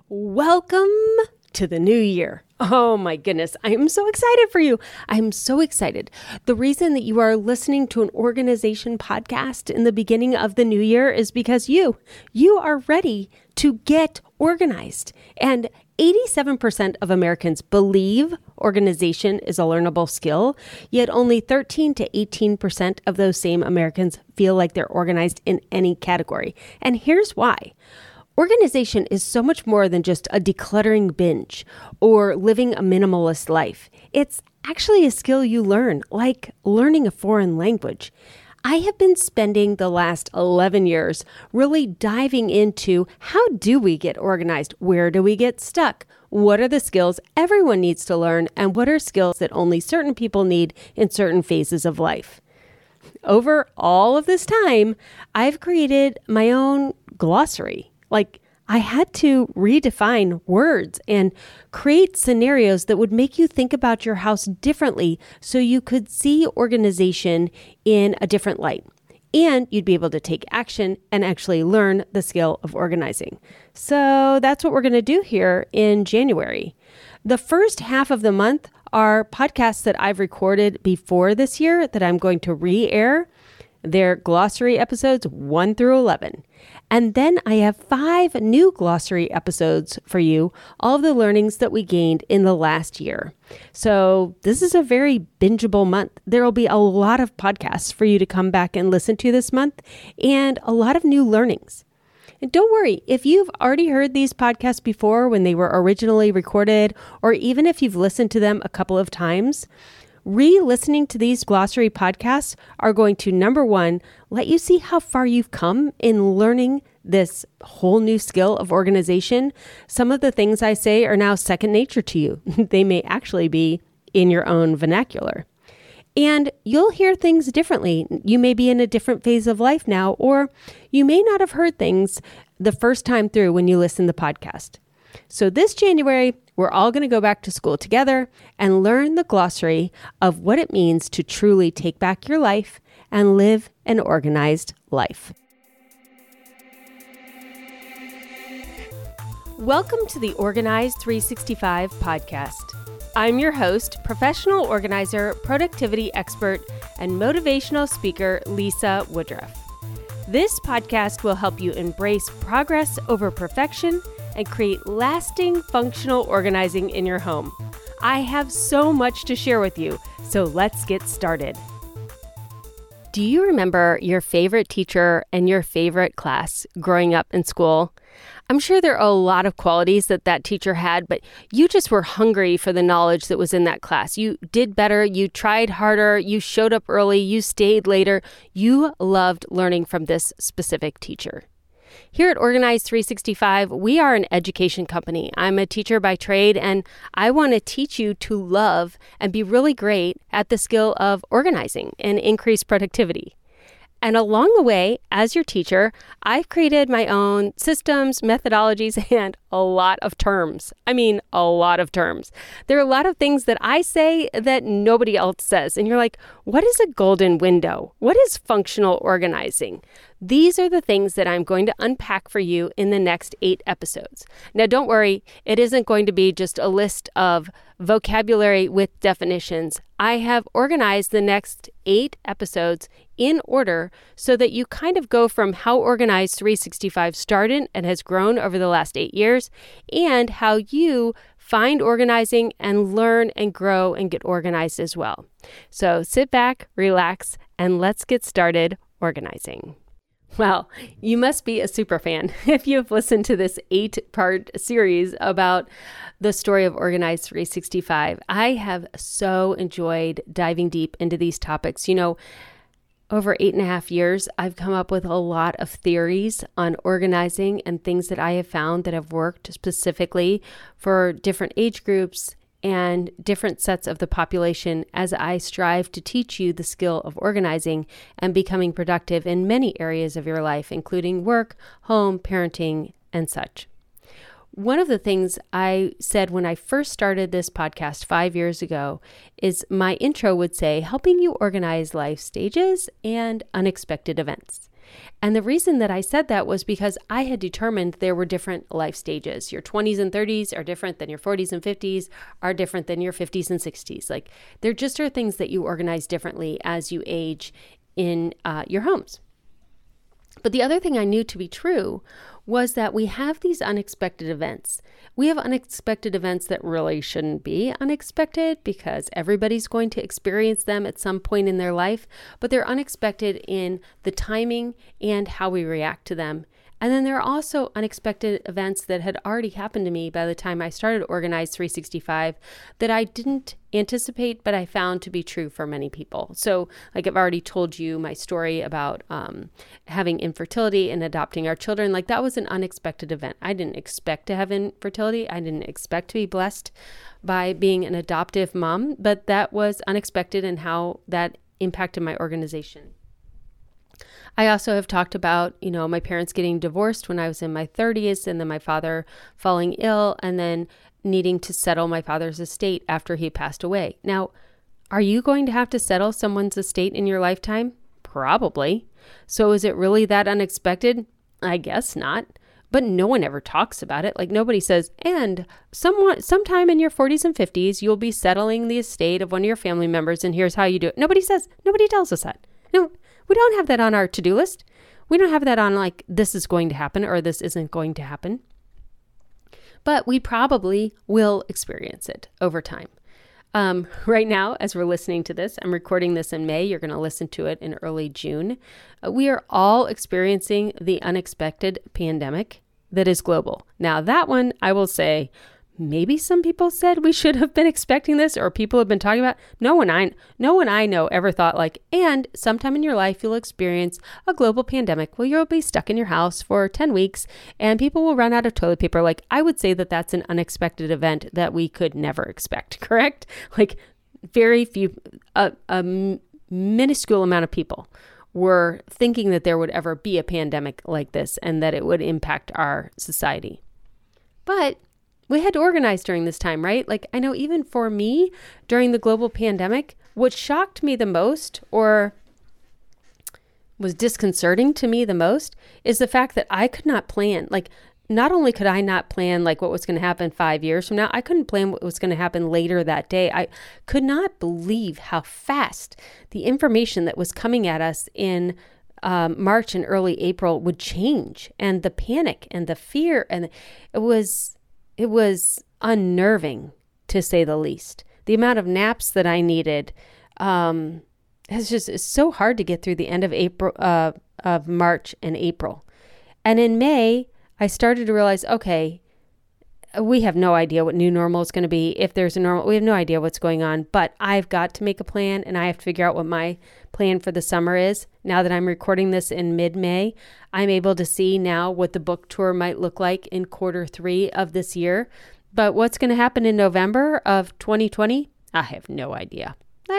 Welcome to the new year. Oh my goodness, I am so excited for you. I'm so excited. The reason that you are listening to an organization podcast in the beginning of the new year is because you are ready to get organized. And 87% of Americans believe organization is a learnable skill, yet only 13 to 18% of those same Americans feel like they're organized in any category. And here's why. Organization is so much more than just a decluttering binge or living a minimalist life. It's actually a skill you learn, like learning a foreign language. I have been spending the last 11 years really diving into how do we get organized? Where do we get stuck? What are the skills everyone needs to learn? And what are skills that only certain people need in certain phases of life? Over all of this time, I've created my own glossary. I had to redefine words and create scenarios that would make you think about your house differently so you could see organization in a different light. And you'd be able to take action and actually learn the skill of organizing. So that's what we're going to do here in January. The first half of the month are podcasts that I've recorded before this year that I'm going to re-air. They're glossary episodes 1 through 11. And then I have 5 new glossary episodes for you, all of the learnings that we gained in the last year. So this is a very bingeable month. There will be a lot of podcasts for you to come back and listen to this month and a lot of new learnings. And don't worry, if you've already heard these podcasts before when they were originally recorded, or even if you've listened to them a couple of times, re-listening to these glossary podcasts are going to, number one, let you see how far you've come in learning this whole new skill of organization. Some of the things I say are now second nature to you. They may actually be in your own vernacular. And you'll hear things differently. You may be in a different phase of life now, or you may not have heard things the first time through when you listen to the podcast. So this January, we're all going to go back to school together and learn the glossary of what it means to truly take back your life and live an organized life. Welcome to the Organized 365 podcast. I'm your host, professional organizer, productivity expert, and motivational speaker, Lisa Woodruff. This podcast will help you embrace progress over perfection and create lasting functional organizing in your home. I have so much to share with you, so let's get started. Do you remember your favorite teacher and your favorite class growing up in school? I'm sure there are a lot of qualities that teacher had, but you just were hungry for the knowledge that was in that class. You did better, you tried harder, you showed up early, you stayed later. You loved learning from this specific teacher. Here at Organized 365, we are an education company. I'm a teacher by trade, and I want to teach you to love and be really great at the skill of organizing and increase productivity. And along the way, as your teacher, I've created my own systems, methodologies, and a lot of terms. I mean, a lot of terms. There are a lot of things that I say that nobody else says. And you're like, what is a golden window? What is functional organizing? These are the things that I'm going to unpack for you in the next 8 episodes. Now, don't worry, it isn't going to be just a list of vocabulary with definitions. I have organized the next 8 episodes in order so that you kind of go from how Organized 365 started and has grown over the last 8 years, and how you find organizing and learn and grow and get organized as well. So sit back, relax, and let's get started organizing. Well, you must be a super fan if you've listened to this 8-part series about the story of Organized 365. I have so enjoyed diving deep into these topics. You know, over 8.5 years, I've come up with a lot of theories on organizing and things that I have found that have worked specifically for different age groups and different sets of the population as I strive to teach you the skill of organizing and becoming productive in many areas of your life, including work, home, parenting, and such. One of the things I said when I first started this podcast 5 years ago is my intro would say, helping you organize life stages and unexpected events. And the reason that I said that was because I had determined there were different life stages. Your 20s and 30s are different than your 40s and 50s, are different than your 50s and 60s. Like, there just are things that you organize differently as you age in your homes. But the other thing I knew to be true was that we have these unexpected events. We have unexpected events that really shouldn't be unexpected because everybody's going to experience them at some point in their life, but they're unexpected in the timing and how we react to them. And then there are also unexpected events that had already happened to me by the time I started Organize 365 that I didn't anticipate, but I found to be true for many people. So like I've already told you my story about having infertility and adopting our children. Like that was an unexpected event. I didn't expect to have infertility. I didn't expect to be blessed by being an adoptive mom, but that was unexpected and how that impacted my organization. I also have talked about, my parents getting divorced when I was in my 30s and then my father falling ill and then needing to settle my father's estate after he passed away. Now, are you going to have to settle someone's estate in your lifetime? Probably. So is it really that unexpected? I guess not. But no one ever talks about it. Like nobody says, and sometime in your 40s and 50s, you'll be settling the estate of one of your family members and here's how you do it. Nobody tells us that. No. We don't have that on our to-do list. We don't have that on like, this is going to happen or this isn't going to happen. But we probably will experience it over time. Right now, as we're listening to this, I'm recording this in May. You're going to listen to it in early June. We are all experiencing the unexpected pandemic that is global. Now, that one, I will say, maybe some people said we should have been expecting this or people have been talking about. No one I know ever thought like, and sometime in your life you'll experience a global pandemic where you'll be stuck in your house for 10 weeks and people will run out of toilet paper. Like I would say that that's an unexpected event that we could never expect, correct? Like very few, a minuscule amount of people were thinking that there would ever be a pandemic like this and that it would impact our society. But we had to organize during this time, right? Like I know even for me during the global pandemic, what shocked me the most or was disconcerting to me the most is the fact that I could not plan. Like not only could I not plan like what was going to happen 5 years from now, I couldn't plan what was going to happen later that day. I could not believe how fast the information that was coming at us in March and early April would change and the panic and the fear. And it was unnerving, to say the least. The amount of naps that I needed, it's so hard to get through the end of April, of March and April. And in May, I started to realize, okay, we have no idea what new normal is going to be. If there's a normal, we have no idea what's going on, but I've got to make a plan and I have to figure out what my plan for the summer is. Now that I'm recording this in mid-May, I'm able to see now what the book tour might look like in Q3 of this year. But what's going to happen in November of 2020? I have no idea.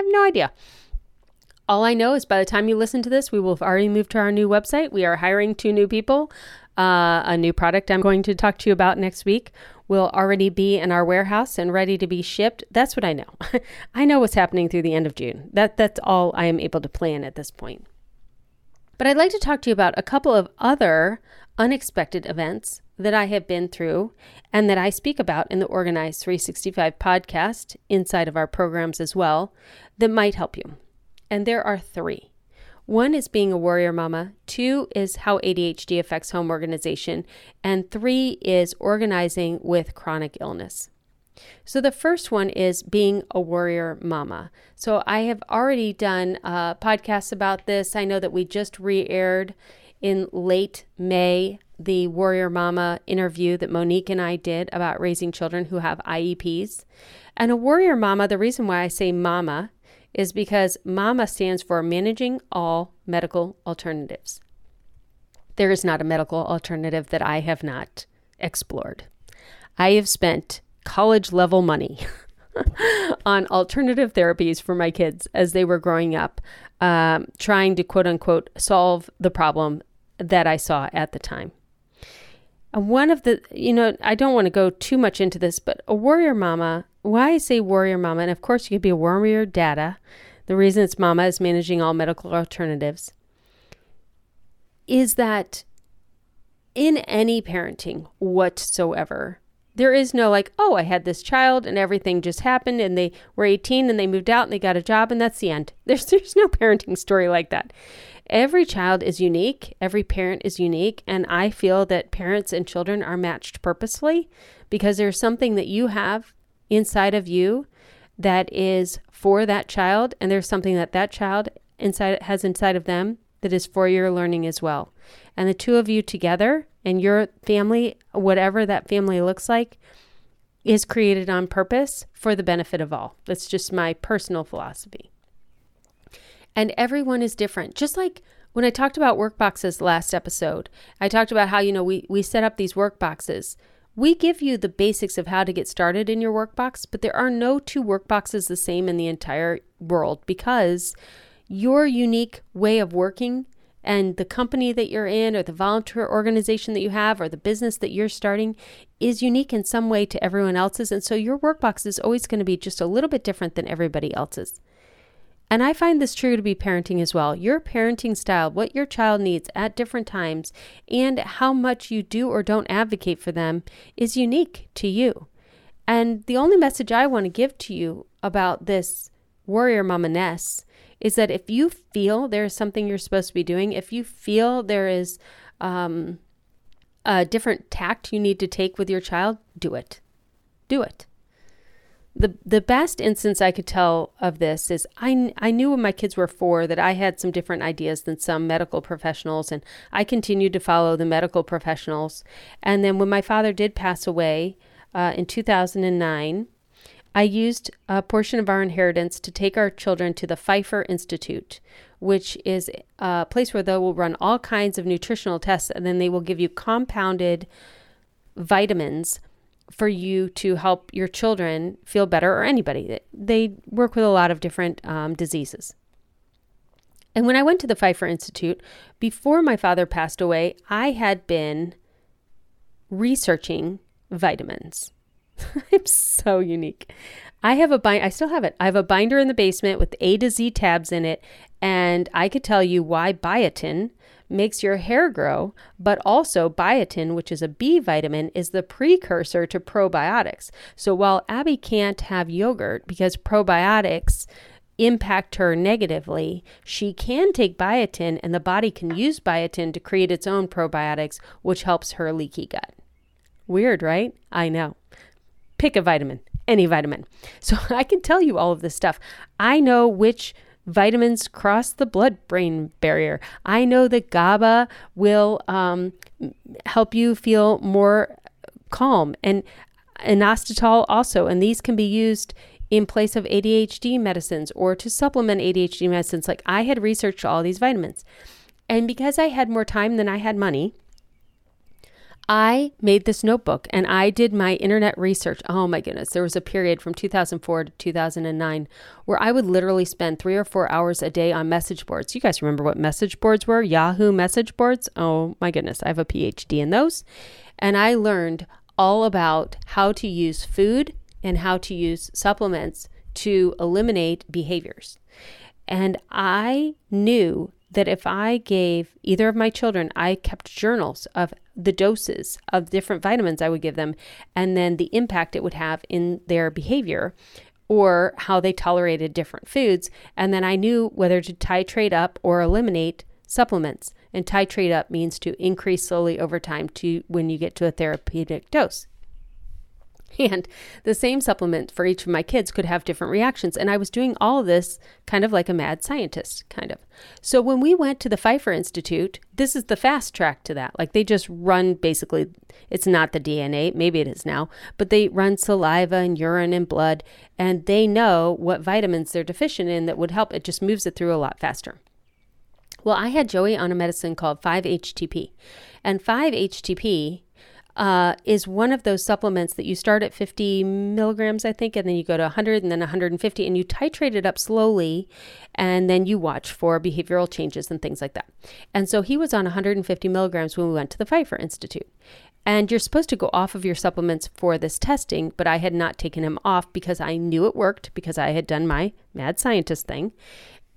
All I know is by the time you listen to this, we will have already moved to our new website. We are hiring 2 new people. A new product I'm going to talk to you about next week will already be in our warehouse and ready to be shipped. That's what I know. I know what's happening through the end of June. That's all I am able to plan at this point. But I'd like to talk to you about a couple of other unexpected events that I have been through and that I speak about in the Organize 365 podcast inside of our programs as well that might help you. And there are 3. 1 is being a warrior mama. 2 is how ADHD affects home organization. And 3 is organizing with chronic illness. So the first one is being a warrior mama. So I have already done podcasts about this. I know that we just re-aired in late May the warrior mama interview that Monique and I did about raising children who have IEPs. And a warrior mama, the reason why I say mama is because MAMA stands for Managing All Medical Alternatives. There is not a medical alternative that I have not explored. I have spent college level money on alternative therapies for my kids as they were growing up, trying to quote unquote solve the problem that I saw at the time. And one of the, I don't want to go too much into this, but a warrior mama, why I say warrior mama, and of course you could be a warrior dada. The reason it's mama is managing all medical alternatives. is that in any parenting whatsoever, there is no like, oh, I had this child and everything just happened and they were 18 and they moved out and they got a job and that's the end. There's no parenting story like that. Every child is unique. Every parent is unique. And I feel that parents and children are matched purposefully because there's something that you have inside of you that is for that child. And there's something that that child has inside of them that is for your learning as well. And the two of you together and your family, whatever that family looks like, is created on purpose for the benefit of all. That's just my personal philosophy. And everyone is different. Just like when I talked about work boxes last episode, I talked about how, we set up these work boxes. We give you the basics of how to get started in your work box, but there are no two work boxes the same in the entire world because your unique way of working and the company that you're in or the volunteer organization that you have or the business that you're starting is unique in some way to everyone else's. And so your workbox is always going to be just a little bit different than everybody else's. And I find this true to be parenting as well. Your parenting style, what your child needs at different times, and how much you do or don't advocate for them is unique to you. And the only message I want to give to you about this Warrior Mama Ness is that if you feel there is something you're supposed to be doing, if you feel there is a different tact you need to take with your child, do it. Do it. The best instance I could tell of this is I knew when my kids were 4 that I had some different ideas than some medical professionals, and I continued to follow the medical professionals. And then when my father did pass away in 2009, I used a portion of our inheritance to take our children to the Pfeiffer Institute, which is a place where they will run all kinds of nutritional tests, and then they will give you compounded vitamins for you to help your children feel better, or anybody. They work with a lot of different diseases. And when I went to the Pfeiffer Institute, before my father passed away, I had been researching vitamins. I'm so unique. I still have it. I have a binder in the basement with A to Z tabs in it, and I could tell you why biotin makes your hair grow, but also biotin, which is a B vitamin, is the precursor to probiotics. So while Abby can't have yogurt because probiotics impact her negatively, she can take biotin, and the body can use biotin to create its own probiotics, which helps her leaky gut. Weird, right? I know. Pick a vitamin, any vitamin. So I can tell you all of this stuff. I know which vitamins cross the blood-brain barrier. I know that GABA will help you feel more calm, and inositol also. And these can be used in place of ADHD medicines or to supplement ADHD medicines. Like, I had researched all these vitamins. And because I had more time than I had money, I made this notebook and I did my internet research. Oh my goodness. There was a period from 2004 to 2009 where I would literally spend 3 or 4 hours a day on message boards. You guys remember what message boards were? Yahoo message boards? Oh my goodness. I have a PhD in those. And I learned all about how to use food and how to use supplements to eliminate behaviors. And I knew that if I gave either of my children, I kept journals of the doses of different vitamins I would give them, and then the impact it would have in their behavior or how they tolerated different foods. And then I knew whether to titrate up or eliminate supplements. And titrate up means to increase slowly over time to when you get to a therapeutic dose. And the same supplement for each of my kids could have different reactions. And I was doing all of this kind of like a mad scientist, kind of. So when we went to the Pfeiffer Institute, this is the fast track to that. Like, they just run basically, it's not the DNA, maybe it is now, but they run saliva and urine and blood, and they know what vitamins they're deficient in that would help. It just moves it through a lot faster. Well, I had Joey on a medicine called 5-HTP. And 5-HTP is one of those supplements that you start at 50 milligrams, I think, and then you go to 100 and then 150, and you titrate it up slowly, and then you watch for behavioral changes and things like that. And so he was on 150 milligrams when we went to the Pfeiffer Institute. And you're supposed to go off of your supplements for this testing, but I had not taken him off because I knew it worked because I had done my mad scientist thing.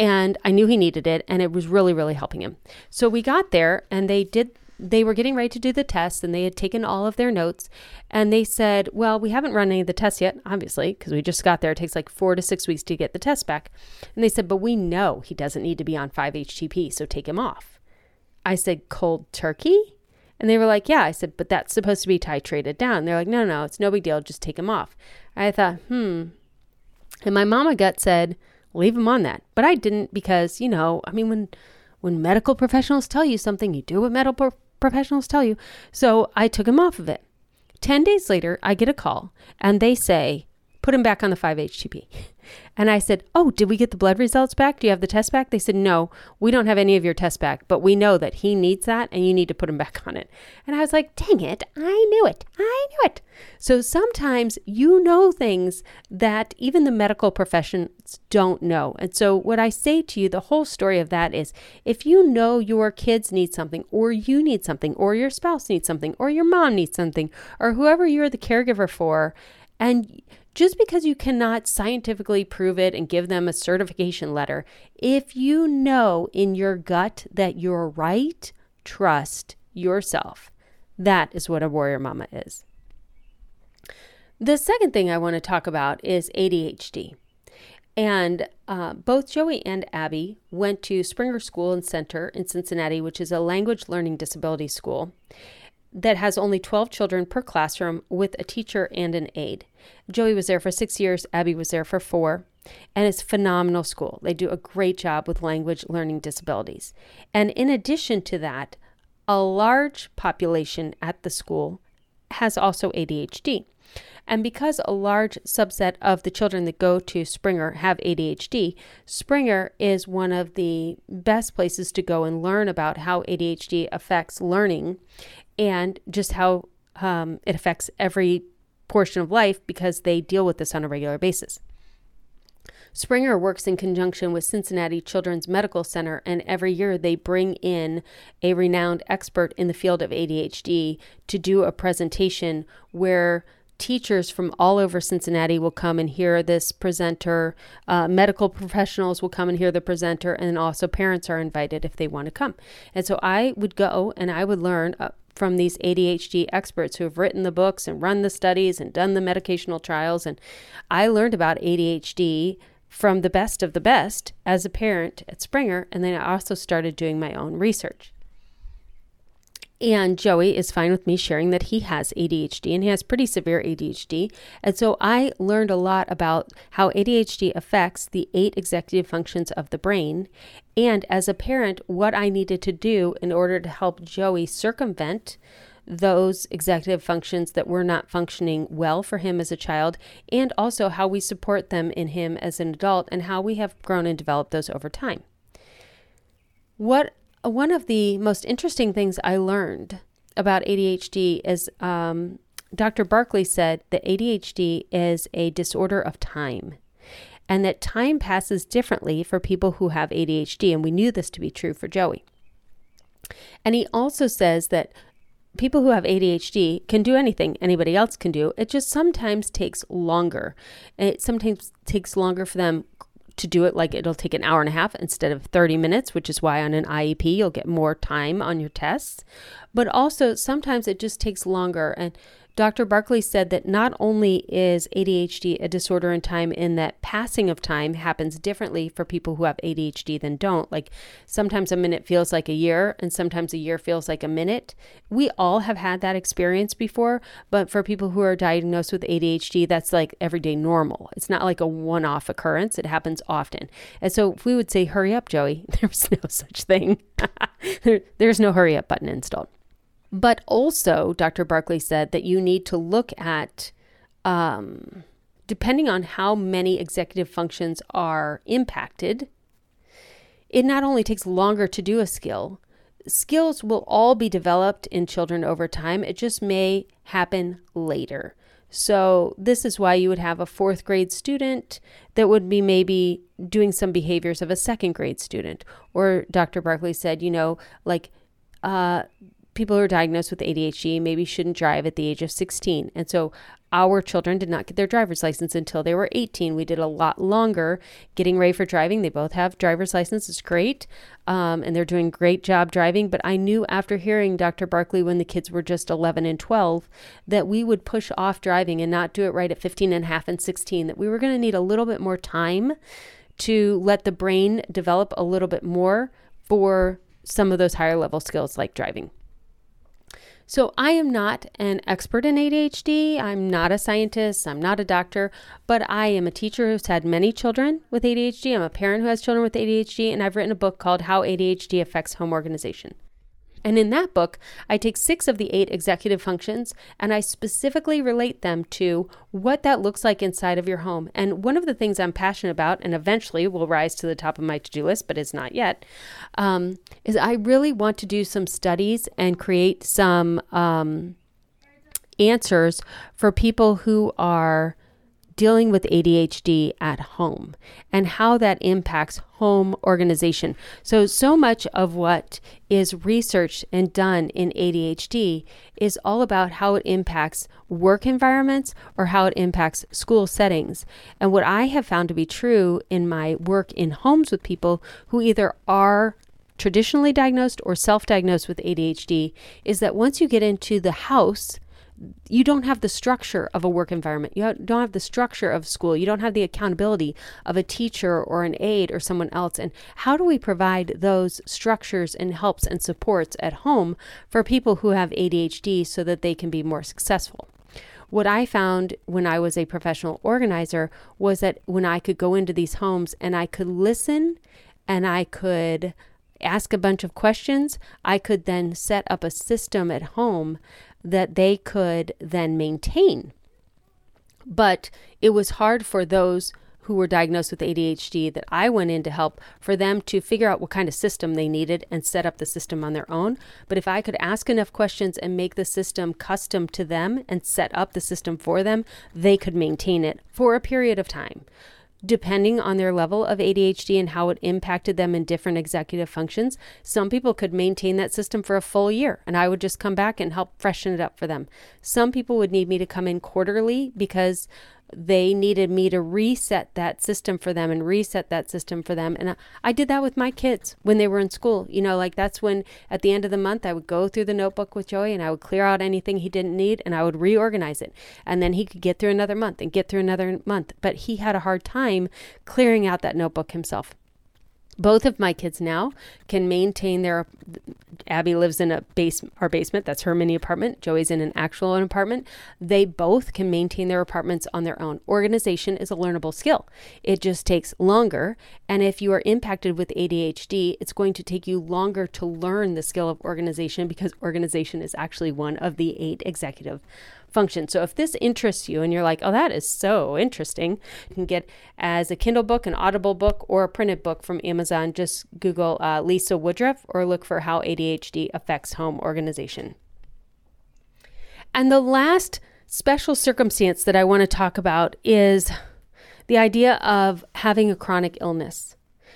And I knew he needed it, and it was really, really helping him. So we got there, and they were getting ready to do the test, and they had taken all of their notes, and they said, well, we haven't run any of the tests yet, obviously, because we just got there. It takes like 4 to 6 weeks to get the test back. And they said, but we know he doesn't need to be on 5-HTP, so take him off. I said, cold turkey? And they were like, yeah. I said, but that's supposed to be titrated down. They're like, no, it's no big deal. Just take him off. I thought, And my mama gut said, leave him on that. But I didn't because, when medical professionals tell you something, you do what medical professionals tell you. So I took him off of it. 10 days later, I get a call and they say, put him back on the 5-HTP. And I said, oh, did we get the blood results back? Do you have the test back? They said, no, we don't have any of your tests back, but we know that he needs that and you need to put him back on it. And I was like, dang it, I knew it. So sometimes you know things that even the medical professions don't know. And so what I say to you, the whole story of that is, if you know your kids need something, or you need something, or your spouse needs something, or your mom needs something, or whoever you're the caregiver for, and just because you cannot scientifically prove it and give them a certification letter, if you know in your gut that you're right, trust yourself. That is what a warrior mama is. The second thing I want to talk about is ADHD. And both Joey and Abby went to Springer School and Center in Cincinnati, which is a language learning disability school that has only 12 children per classroom with a teacher and an aide. Joey was there for 6 years. Abby was there for 4. And it's a phenomenal school. They do a great job with language learning disabilities. And in addition to that, a large population at the school has also ADHD. And because a large subset of the children that go to Springer have ADHD, Springer is one of the best places to go and learn about how ADHD affects learning and just how it affects every portion of life, because they deal with this on a regular basis. Springer works in conjunction with Cincinnati Children's Medical Center, and every year they bring in a renowned expert in the field of ADHD to do a presentation where teachers from all over Cincinnati will come and hear this presenter. Medical professionals will come and hear the presenter, and also parents are invited if they want to come. And so I would go and I would learn from these ADHD experts who have written the books and run the studies and done the medicational trials. And I learned about ADHD from the best of the best as a parent at Springer. And then I also started doing my own research. And Joey is fine with me sharing that he has ADHD, and he has pretty severe ADHD. And so I learned a lot about how ADHD affects the 8 executive functions of the brain. And as a parent, what I needed to do in order to help Joey circumvent those executive functions that were not functioning well for him as a child, and also how we support them in him as an adult, and how we have grown and developed those over time. One of the most interesting things I learned about ADHD is Dr. Barkley said that ADHD is a disorder of time, and that time passes differently for people who have ADHD. And we knew this to be true for Joey. And he also says that people who have ADHD can do anything anybody else can do. It just sometimes takes longer. It sometimes takes longer for them to do it, like it'll take an hour and a half instead of 30 minutes, which is why on an IEP you'll get more time on your tests. But also sometimes it just takes longer. And Dr. Barkley said that not only is ADHD a disorder in time, in that passing of time happens differently for people who have ADHD than don't. Like sometimes a minute feels like a year, and sometimes a year feels like a minute. We all have had that experience before, but for people who are diagnosed with ADHD, that's like everyday normal. It's not like a one-off occurrence. It happens often. And so if we would say, hurry up, Joey, there's no such thing. There's no hurry up button installed. But also, Dr. Barkley said that you need to look at, depending on how many executive functions are impacted, it not only takes longer to do a skill. Skills will all be developed in children over time. It just may happen later. So this is why you would have a 4th grade student that would be maybe doing some behaviors of a 2nd grade student. Or Dr. Barkley said, people who are diagnosed with ADHD maybe shouldn't drive at the age of 16. And so our children did not get their driver's license until they were 18. We did a lot longer getting ready for driving. They both have driver's license. It's great. And they're doing a great job driving. But I knew after hearing Dr. Barkley when the kids were just 11 and 12 that we would push off driving and not do it right at 15 and a half and 16, that we were going to need a little bit more time to let the brain develop a little bit more for some of those higher level skills like driving. So I am not an expert in ADHD. I'm not a scientist. I'm not a doctor, but I am a teacher who's had many children with ADHD. I'm a parent who has children with ADHD, and I've written a book called How ADHD Affects Home Organization. And in that book, I take 6 of the 8 executive functions and I specifically relate them to what that looks like inside of your home. And one of the things I'm passionate about, and eventually will rise to the top of my to-do list, but is not yet, is I really want to do some studies and create some answers for people who are dealing with ADHD at home and how that impacts home organization. So much of what is researched and done in ADHD is all about how it impacts work environments or how it impacts school settings. And what I have found to be true in my work in homes with people who either are traditionally diagnosed or self-diagnosed with ADHD is that once you get into the house, you don't have the structure of a work environment. You don't have the structure of school. You don't have the accountability of a teacher or an aide or someone else. And how do we provide those structures and helps and supports at home for people who have ADHD so that they can be more successful? What I found when I was a professional organizer was that when I could go into these homes and I could listen and I could ask a bunch of questions, I could then set up a system at home that they could then maintain. But it was hard for those who were diagnosed with ADHD that I went in to help for them to figure out what kind of system they needed and set up the system on their own. But if I could ask enough questions and make the system custom to them and set up the system for them, they could maintain it for a period of time. Depending on their level of ADHD and how it impacted them in different executive functions, some people could maintain that system for a full year and I would just come back and help freshen it up for them. Some people would need me to come in quarterly because they needed me to reset that system for them and reset that system for them. And I did that with my kids when they were in school. Like that's when at the end of the month, I would go through the notebook with Joey and I would clear out anything he didn't need and I would reorganize it. And then he could get through another month and get through another month. But he had a hard time clearing out that notebook himself. Both of my kids now can maintain Abby lives in our basement. That's her mini apartment. Joey's in an actual apartment. They both can maintain their apartments on their own. Organization is a learnable skill. It just takes longer. And if you are impacted with ADHD, it's going to take you longer to learn the skill of organization because organization is actually one of the 8 executive function. So if this interests you and you're like, oh, that is so interesting, you can get as a Kindle book, an Audible book, or a printed book from Amazon. Just Google Lisa Woodruff or look for How ADHD Affects Home Organization. And the last special circumstance that I want to talk about is the idea of having a chronic illness.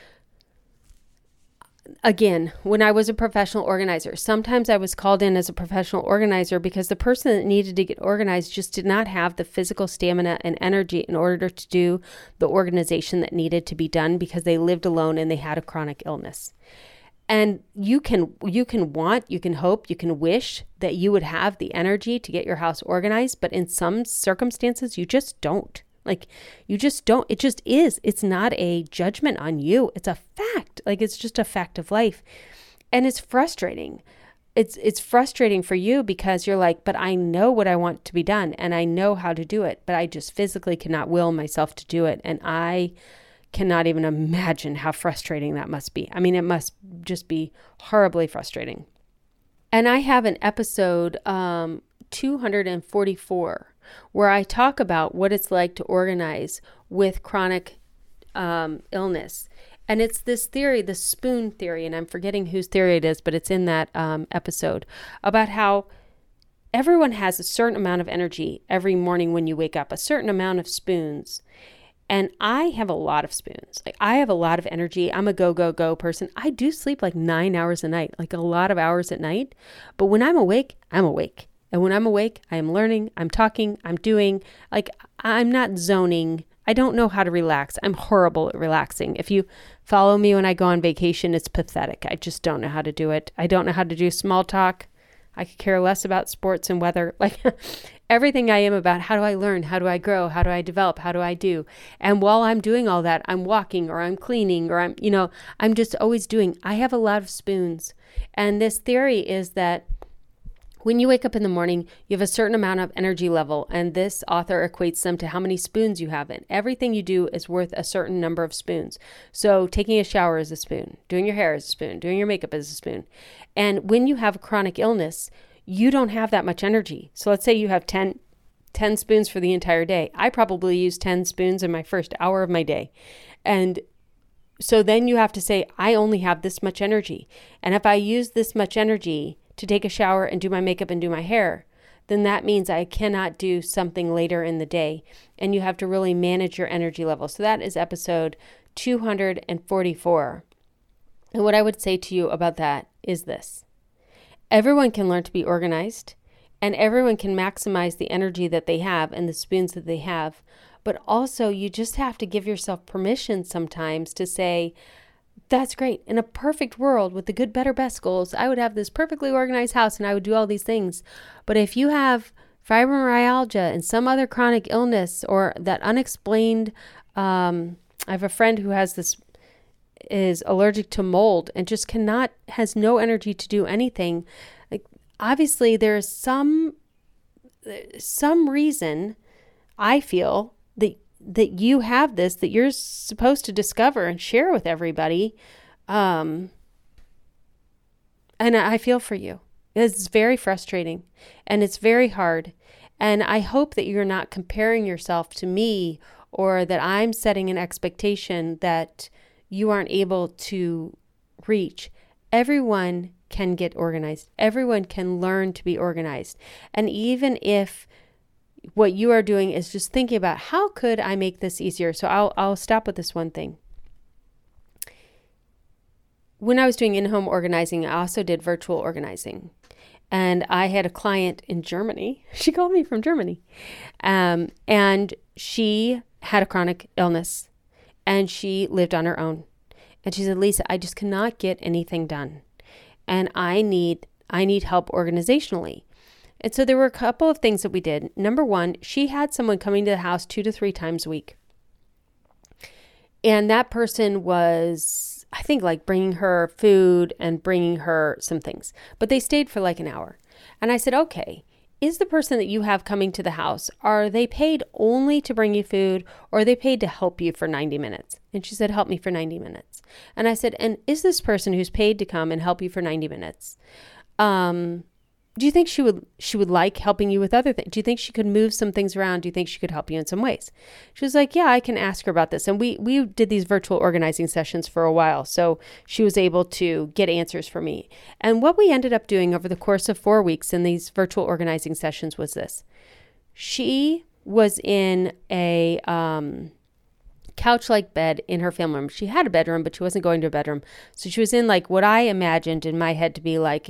Again, when I was a professional organizer, sometimes I was called in as a professional organizer because the person that needed to get organized just did not have the physical stamina and energy in order to do the organization that needed to be done because they lived alone and they had a chronic illness. And you can want, you can hope, you can wish that you would have the energy to get your house organized, but in some circumstances, you just don't. You just don't. It just is. It's not a judgment on you. It's a fact. It's just a fact of life. And it's frustrating. It's frustrating for you because you're like, but I know what I want to be done and I know how to do it, but I just physically cannot will myself to do it. And I cannot even imagine how frustrating that must be. I mean, it must just be horribly frustrating. And I have an episode 244 where I talk about what it's like to organize with chronic illness. And it's this theory, the spoon theory, and I'm forgetting whose theory it is, but it's in that episode about how everyone has a certain amount of energy every morning when you wake up, a certain amount of spoons. And I have a lot of spoons. Like I have a lot of energy. I'm a go, go, go person. I do sleep like 9 hours a night, like a lot of hours at night. But when I'm awake, I'm awake. And when I'm awake, I am learning, I'm talking, I'm doing, like I'm not zoning. I don't know how to relax. I'm horrible at relaxing. If you follow me when I go on vacation, it's pathetic. I just don't know how to do it. I don't know how to do small talk. I could care less about sports and weather. Like everything I am about, how do I learn? How do I grow? How do I develop? How do I do? And while I'm doing all that, I'm walking or I'm cleaning or I'm just always doing. I have a lot of spoons. And this theory is that when you wake up in the morning, you have a certain amount of energy level, and this author equates them to how many spoons you have. And everything you do is worth a certain number of spoons. So taking a shower is a spoon, doing your hair is a spoon, doing your makeup is a spoon. And when you have a chronic illness, you don't have that much energy. So let's say you have 10 spoons for the entire day. I probably use 10 spoons in my first hour of my day. And so then you have to say, I only have this much energy. And if I use this much energy to take a shower and do my makeup and do my hair, then that means I cannot do something later in the day. And you have to really manage your energy level. So that is episode 244. And what I would say to you about that is this. Everyone can learn to be organized, and everyone can maximize the energy that they have and the spoons that they have. But also you just have to give yourself permission sometimes to say, that's great. In a perfect world with the good, better, best goals, I would have this perfectly organized house and I would do all these things. But if you have fibromyalgia and some other chronic illness or that unexplained, I have a friend who is allergic to mold and just has no energy to do anything. Like, obviously there's some reason I feel that you have this, that you're supposed to discover and share with everybody. And I feel for you. It's very frustrating and it's very hard. And I hope that you're not comparing yourself to me or that I'm setting an expectation that you aren't able to reach. Everyone can get organized. Everyone can learn to be organized. And even if what you are doing is just thinking about how could I make this easier? So I'll stop with this one thing. When I was doing in-home organizing, I also did virtual organizing. And I had a client in Germany. She called me from Germany. And she had a chronic illness and she lived on her own. And she said, Lisa, I just cannot get anything done. And I need help organizationally. And so there were a couple of things that we did. Number one, she had someone coming to the house 2 to 3 times a week. And that person was, I think, like bringing her food and bringing her some things. But they stayed for like an hour. And I said, okay, is the person that you have coming to the house, are they paid only to bring you food or are they paid to help you for 90 minutes? And she said, help me for 90 minutes. And I said, and is this person who's paid to come and help you for 90 minutes, do you think she would like helping you with other things? Do you think she could move some things around? Do you think she could help you in some ways? She was like, yeah, I can ask her about this. And we did these virtual organizing sessions for a while. So she was able to get answers from me. And what we ended up doing over the course of 4 weeks in these virtual organizing sessions was this. She was in a couch-like bed in her family room. She had a bedroom, but she wasn't going to a bedroom. So she was in like what I imagined in my head to be like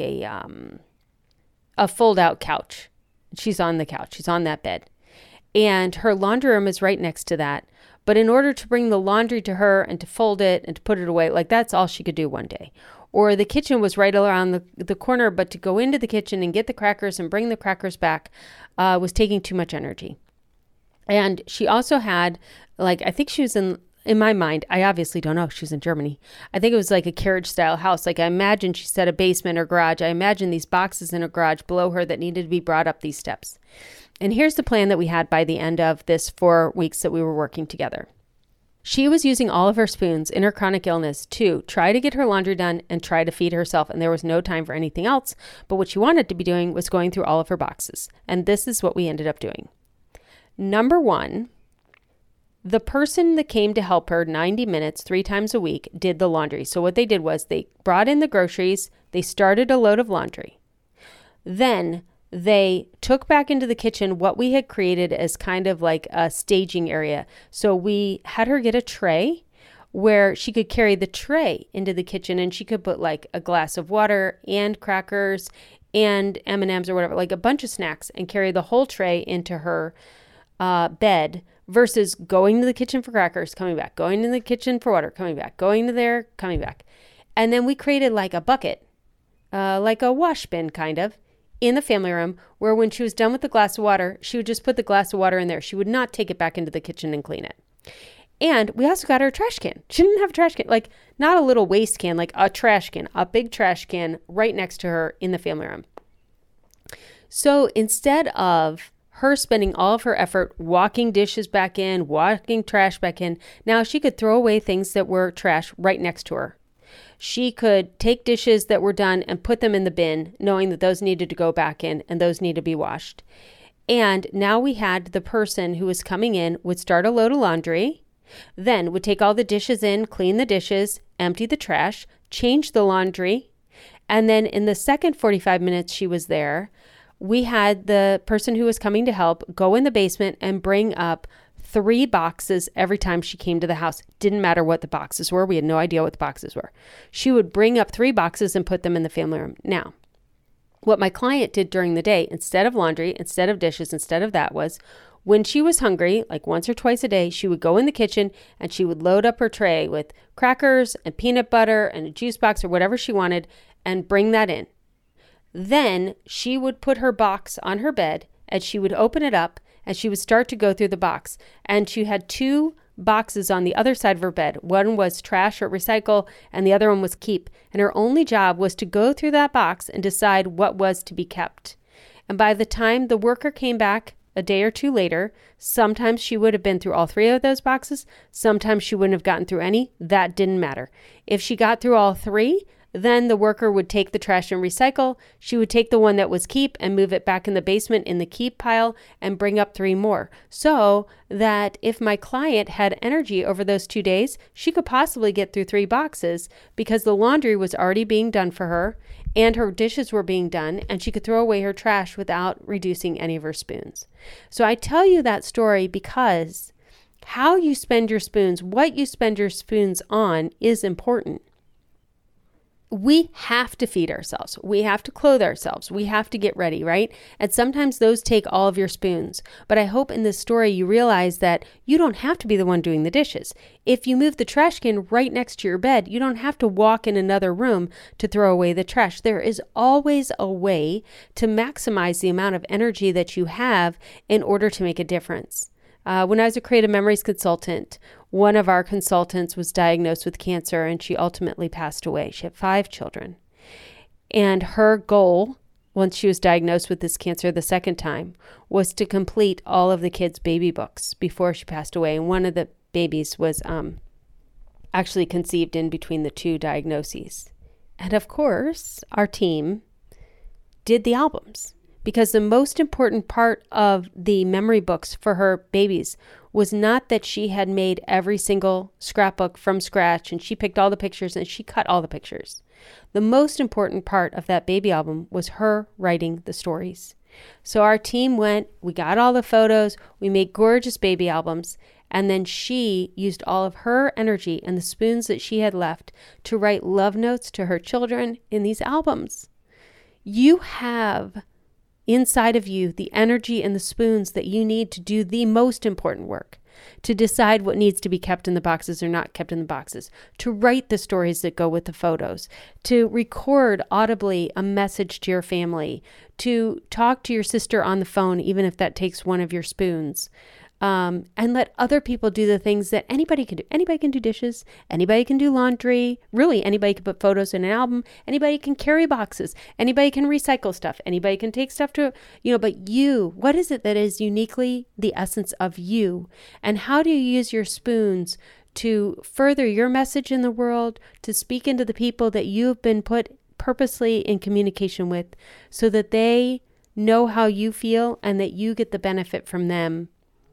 a fold-out couch. She's on the couch. She's on that bed. And her laundry room is right next to that. But in order to bring the laundry to her and to fold it and to put it away, like that's all she could do one day. Or the kitchen was right around the corner, but to go into the kitchen and get the crackers and bring the crackers back was taking too much energy. And she also had, like, I think she was in my mind, I obviously don't know. She was in Germany. I think it was like a carriage style house. Like I imagine she said a basement or garage. I imagine these boxes in a garage below her that needed to be brought up these steps. And here's the plan that we had by the end of this 4 weeks that we were working together. She was using all of her spoons in her chronic illness to try to get her laundry done and try to feed herself. And there was no time for anything else. But what she wanted to be doing was going through all of her boxes. And this is what we ended up doing. Number one, the person that came to help her 90 minutes, 3 times a week, did the laundry. So what they did was they brought in the groceries. They started a load of laundry. Then they took back into the kitchen what we had created as kind of like a staging area. So we had her get a tray where she could carry the tray into the kitchen, and she could put like a glass of water and crackers and M&Ms or whatever, like a bunch of snacks, and carry the whole tray into her bed versus going to the kitchen for crackers, coming back, going to the kitchen for water, coming back, going to there, coming back. And then we created like a bucket, like a wash bin kind of, in the family room, where when she was done with the glass of water, she would just put the glass of water in there. She would not take it back into the kitchen and clean it. And we also got her a trash can. She didn't have a trash can, like not a little waste can, like a trash can, a big trash can right next to her in the family room. So instead of her spending all of her effort walking dishes back in, walking trash back in, now she could throw away things that were trash right next to her. She could take dishes that were done and put them in the bin, knowing that those needed to go back in and those need to be washed. And now we had the person who was coming in would start a load of laundry, then would take all the dishes in, clean the dishes, empty the trash, change the laundry. And then in the second 45 minutes she was there, we had the person who was coming to help go in the basement and bring up 3 boxes every time she came to the house. Didn't matter what the boxes were. We had no idea what the boxes were. She would bring up 3 boxes and put them in the family room. Now, what my client did during the day, instead of laundry, instead of dishes, instead of that was, when she was hungry, like once or twice a day, she would go in the kitchen and she would load up her tray with crackers and peanut butter and a juice box or whatever she wanted and bring that in. Then she would put her box on her bed and she would open it up and she would start to go through the box. And she had 2 boxes on the other side of her bed. One was trash or recycle and the other one was keep. And her only job was to go through that box and decide what was to be kept. And by the time the worker came back a day or 2 later, sometimes she would have been through all 3 of those boxes. Sometimes she wouldn't have gotten through any. That didn't matter. If she got through all 3, then the worker would take the trash and recycle. She would take the one that was keep and move it back in the basement in the keep pile and bring up 3 more. So that if my client had energy over those 2 days, she could possibly get through 3 boxes because the laundry was already being done for her and her dishes were being done, and she could throw away her trash without reducing any of her spoons. So I tell you that story because how you spend your spoons, what you spend your spoons on is important. We have to feed ourselves. We have to clothe ourselves. We have to get ready, right? And sometimes those take all of your spoons. But I hope in this story you realize that you don't have to be the one doing the dishes. If you move the trash can right next to your bed, you don't have to walk in another room to throw away the trash. There is always a way to maximize the amount of energy that you have in order to make a difference. When I was a creative memories consultant, one of our consultants was diagnosed with cancer and she ultimately passed away. She had 5 children. And her goal, once she was diagnosed with this cancer the second time, was to complete all of the kids' baby books before she passed away. And one of the babies was actually conceived in between the 2 diagnoses. And of course, our team did the albums. Because the most important part of the memory books for her babies was not that she had made every single scrapbook from scratch and she picked all the pictures and she cut all the pictures. The most important part of that baby album was her writing the stories. So our team went, we got all the photos, we made gorgeous baby albums, and then she used all of her energy and the spoons that she had left to write love notes to her children in these albums. You have inside of you the energy and the spoons that you need to do the most important work, to decide what needs to be kept in the boxes or not kept in the boxes, to write the stories that go with the photos, to record audibly a message to your family, to talk to your sister on the phone, even if that takes one of your spoons. And let other people do the things that anybody can do. Anybody can do dishes. Anybody can do laundry. Really, anybody can put photos in an album. Anybody can carry boxes. Anybody can recycle stuff. Anybody can take stuff to, but you, what is it that is uniquely the essence of you? And how do you use your spoons to further your message in the world, to speak into the people that you've been put purposely in communication with so that they know how you feel and that you get the benefit from them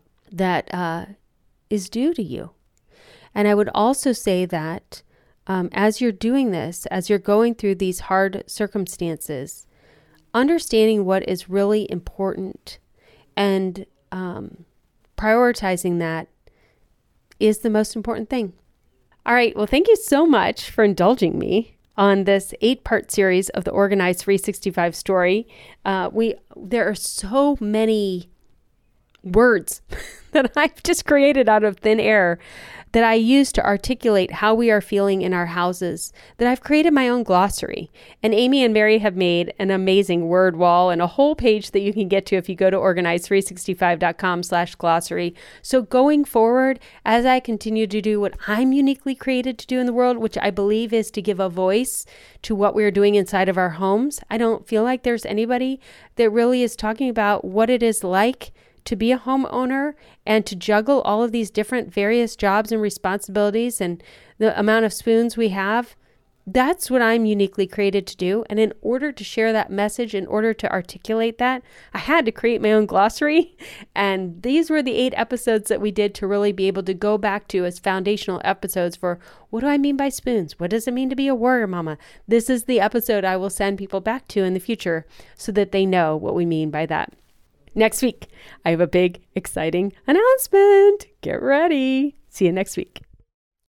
that is due to you. And I would also say that as you're doing this, as you're going through these hard circumstances, understanding what is really important and prioritizing that is the most important thing. All right. Well, thank you so much for indulging me on this 8-part series of the Organized 365 story. There are so many words that I've just created out of thin air that I use to articulate how we are feeling in our houses, that I've created my own glossary. And Amy and Mary have made an amazing word wall and a whole page that you can get to if you go to organized365.com/glossary. So going forward, as I continue to do what I'm uniquely created to do in the world, which I believe is to give a voice to what we're doing inside of our homes, I don't feel like there's anybody that really is talking about what it is like to be a homeowner and to juggle all of these different various jobs and responsibilities and the amount of spoons we have. That's what I'm uniquely created to do. And in order to share that message, in order to articulate that, I had to create my own glossary. And these were the 8 episodes that we did to really be able to go back to as foundational episodes for what do I mean by spoons? What does it mean to be a warrior mama? This is the episode I will send people back to in the future so that they know what we mean by that. Next week, I have a big, exciting announcement. Get ready. See you next week.